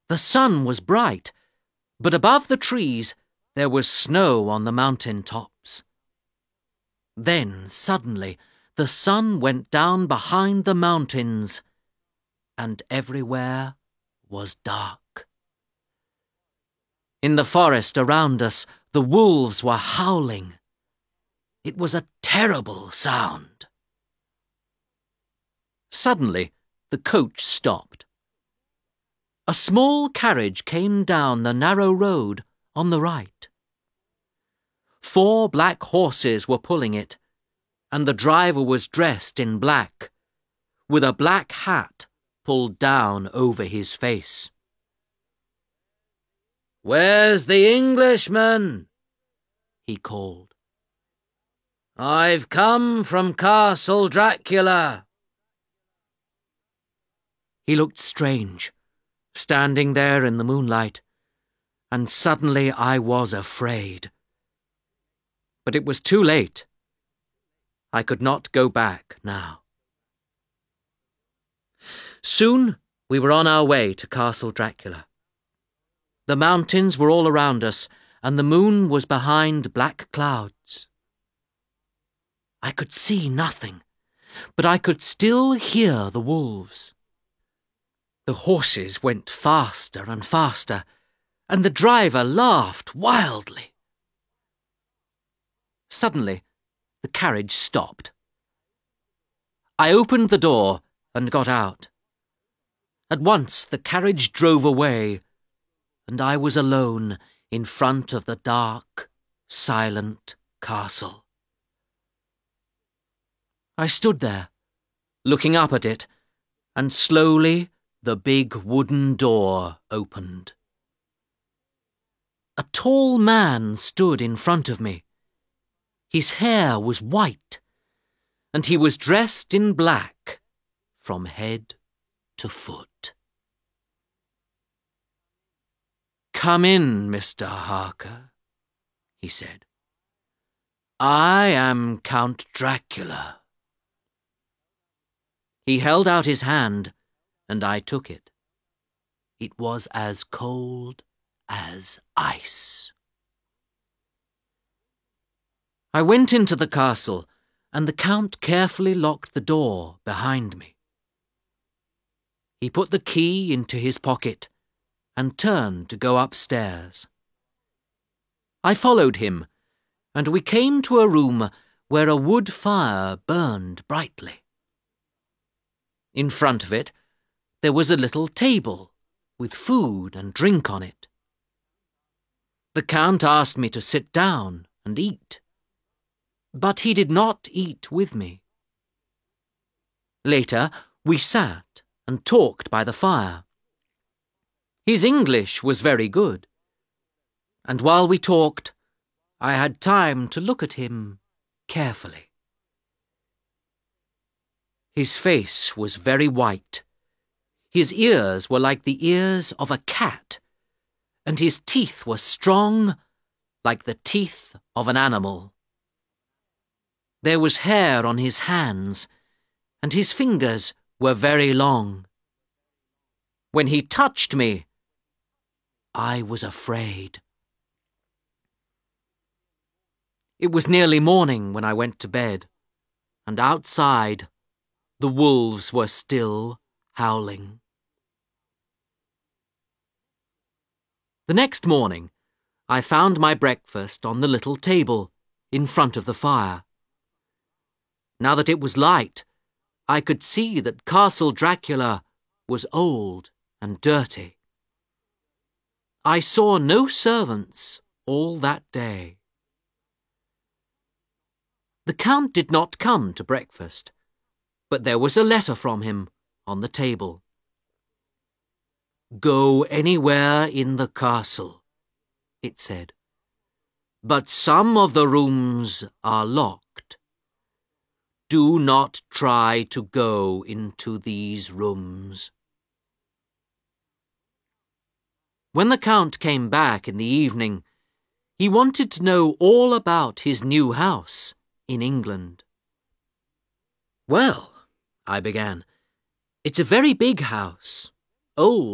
The sun was bright, but above the trees there was snow on the mountain tops. Then, suddenly, the sun went down behind the mountains, and everywhere was dark. In the forest around us, the wolves were howling. It was a terrible sound. Suddenly, the coach stopped. A small carriage came down the narrow road on the right. 4 black horses were pulling it, and the driver was dressed in black, with a black hat pulled down over his face. "Where's the Englishman?" he called. "I've come from Castle Dracula." He looked strange, standing there in the moonlight, and suddenly I was afraid. But it was too late. I could not go back now. Soon we were on our way to Castle Dracula. The mountains were all around us, and the moon was behind black clouds. I could see nothing, but I could still hear the wolves. The horses went faster and faster, and the driver laughed wildly. Suddenly, the carriage stopped. I opened the door and got out. At once the carriage drove away, and I was alone in front of the dark, silent castle. I stood there, looking up at it, and slowly the big wooden door opened. A tall man stood in front of me. His hair was white, and he was dressed in black from head to foot. "Come in, Mr. Harker," he said. "I am Count Dracula." He held out his hand, and I took it. It was as cold as ice. I went into the castle, and the Count carefully locked the door behind me. He put the key into his pocket and turned to go upstairs. I followed him, and we came to a room where a wood fire burned brightly. In front of it, there was a little table with food and drink on it. The Count asked me to sit down and eat, but he did not eat with me. Later, we sat and talked by the fire. His English was very good, and while we talked, I had time to look at him carefully. His face was very white. His ears were like the ears of a cat, and his teeth were strong like the teeth of an animal. There was hair on his hands, and his fingers were very long. When he touched me, I was afraid. It was nearly morning when I went to bed, and outside, the wolves were still howling. The next morning, I found my breakfast on the little table in front of the fire. Now that it was light, I could see that Castle Dracula was old and dirty. I saw no servants all that day. The Count did not come to breakfast, but there was a letter from him on the table. "Go anywhere in the castle," it said, "but some of the rooms are locked. Do not try to go into these rooms." When the Count came back in the evening, he wanted to know all about his new house in England. "Well," I began, "it's a very big house, old